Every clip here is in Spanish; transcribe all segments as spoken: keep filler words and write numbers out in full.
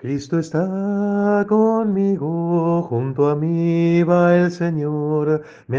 Cristo está conmigo, junto a mí va el Señor, me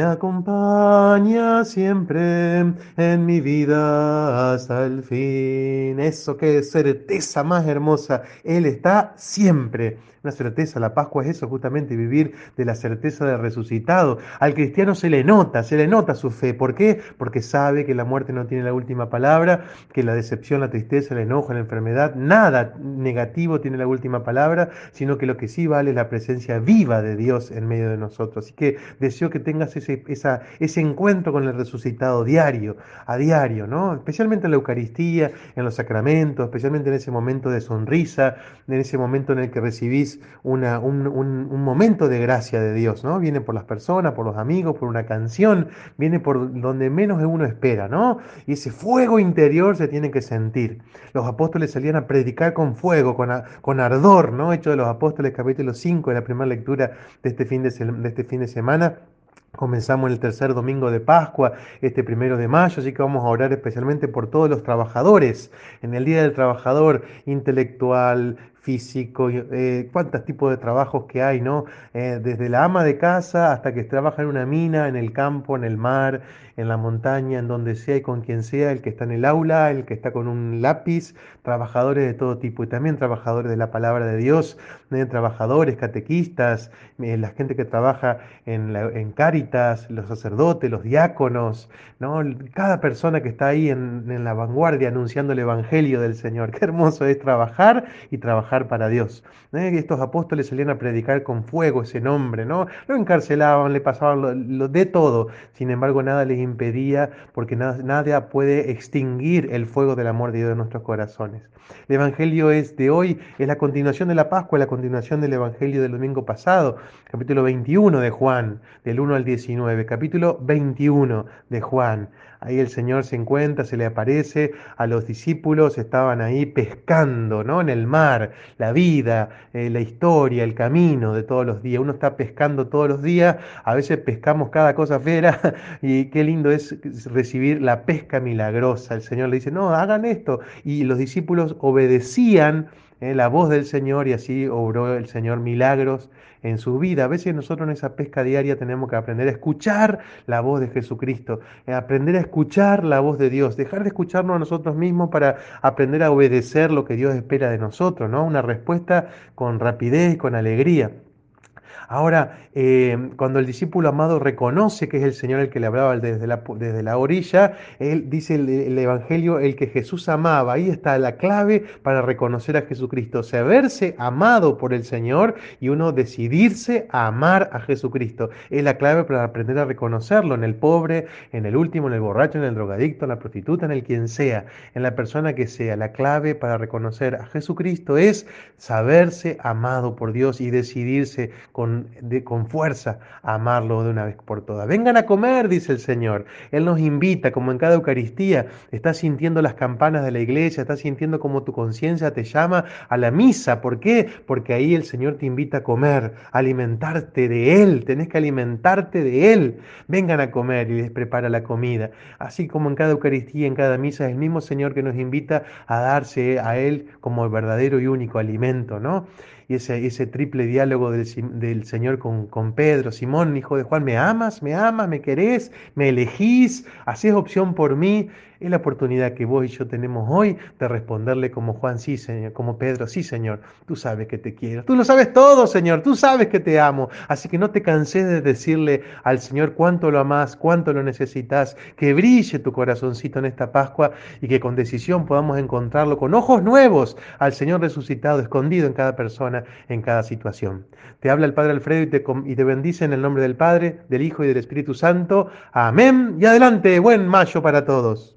acompaña siempre en mi vida hasta el fin. Eso, qué certeza más hermosa, Él está siempre. Una certeza, la Pascua es eso, justamente vivir de la certeza del resucitado. Al cristiano se le nota, se le nota su fe. ¿Por qué? Porque sabe que la muerte no tiene la última palabra, que la decepción, la tristeza, el enojo, la enfermedad, nada negativo tiene la última palabra, sino que lo que sí vale es la presencia viva de Dios en medio de nosotros. Así que deseo que tengas ese, esa, ese encuentro con el resucitado diario, a diario, ¿no? Especialmente en la Eucaristía, en los sacramentos, especialmente en ese momento de sonrisa, en ese momento en el que recibís una, un, un, un momento de gracia de Dios, ¿no? Viene por las personas, por los amigos, por una canción, viene por donde menos uno espera, ¿no? Y ese fuego interior se tiene que sentir. Los apóstoles salían a predicar con fuego, con, a- con ardor, ¿no? Hecho de los Apóstoles, capítulo cinco de la primera lectura de este fin de, se- de este fin de semana. Comenzamos el tercer domingo de Pascua, este primero de mayo, así que vamos a orar especialmente por todos los trabajadores. En el Día del Trabajador intelectual, físico, eh, cuántos tipos de trabajos que hay, ¿no? Eh, desde la ama de casa hasta que trabaja en una mina, en el campo, en el mar, en la montaña, en donde sea y con quien sea, el que está en el aula, el que está con un lápiz, trabajadores de todo tipo y también trabajadores de la palabra de Dios, eh, trabajadores, catequistas, eh, la gente que trabaja en, la, en Cáritas, los sacerdotes, los diáconos, ¿no? Cada persona que está ahí en, en la vanguardia anunciando el Evangelio del Señor. Qué hermoso es trabajar y trabajar para Dios. ¿Eh? Estos apóstoles salían a predicar con fuego ese nombre, ¿no? Lo encarcelaban, le pasaban lo, lo de todo. Sin embargo, nada les impedía, porque nada, nada puede extinguir el fuego del amor de Dios en nuestros corazones. El Evangelio es de hoy, es la continuación de la Pascua, la continuación del Evangelio del domingo pasado, capítulo veintiuno de Juan, del uno al diecinueve, capítulo veintiuno de Juan. Ahí el Señor se encuentra, se le aparece a los discípulos, estaban ahí pescando, ¿no? En el mar, la vida, eh, la historia, el camino de todos los días. Uno está pescando todos los días, a veces pescamos cada cosa fera y qué lindo es recibir la pesca milagrosa. El Señor le dice, no, hagan esto. Y los discípulos obedecían eh, la voz del Señor y así obró el Señor milagros en su vida. A veces nosotros en esa pesca diaria tenemos que aprender a escuchar la voz de Jesucristo, eh, aprender a escuchar la voz de Dios, dejar de escucharnos a nosotros mismos para aprender a obedecer lo que Dios espera de nosotros, ¿no? Una respuesta con rapidez y con alegría. Ahora, eh, cuando el discípulo amado reconoce que es el Señor el que le hablaba desde la, desde la orilla, él dice el, el Evangelio, el que Jesús amaba. Ahí está la clave para reconocer a Jesucristo, saberse amado por el Señor y uno decidirse a amar a Jesucristo. Es la clave para aprender a reconocerlo en el pobre, en el último, en el borracho, en el drogadicto, en la prostituta, en el quien sea, en la persona que sea. La clave para reconocer a Jesucristo es saberse amado por Dios y decidirse con, de, con fuerza a amarlo de una vez por todas. Vengan a comer, dice el Señor. Él nos invita, como en cada Eucaristía, estás sintiendo las campanas de la iglesia, estás sintiendo como tu conciencia te llama a la misa. ¿Por qué? Porque ahí el Señor te invita a comer, a alimentarte de Él, tenés que alimentarte de Él. Vengan a comer y les prepara la comida. Así como en cada Eucaristía, en cada misa, es el mismo Señor que nos invita a darse a Él como el verdadero y único alimento, ¿no? Y ese, ese triple diálogo del, del Señor con, con Pedro, Simón, hijo de Juan, ¿me amas? ¿Me amas? ¿Me querés? ¿Me elegís? ¿Hacés opción por mí? Es la oportunidad que vos y yo tenemos hoy de responderle como Juan, sí, Señor, como Pedro, sí, Señor, tú sabes que te quiero. Tú lo sabes todo, Señor, tú sabes que te amo. Así que no te canses de decirle al Señor cuánto lo amás, cuánto lo necesitas, que brille tu corazoncito en esta Pascua y que con decisión podamos encontrarlo con ojos nuevos al Señor resucitado, escondido en cada persona, en cada situación. Te habla el Padre Alfredo y te, y te bendice en el nombre del Padre, del Hijo y del Espíritu Santo. Amén. Y adelante, buen mayo para todos.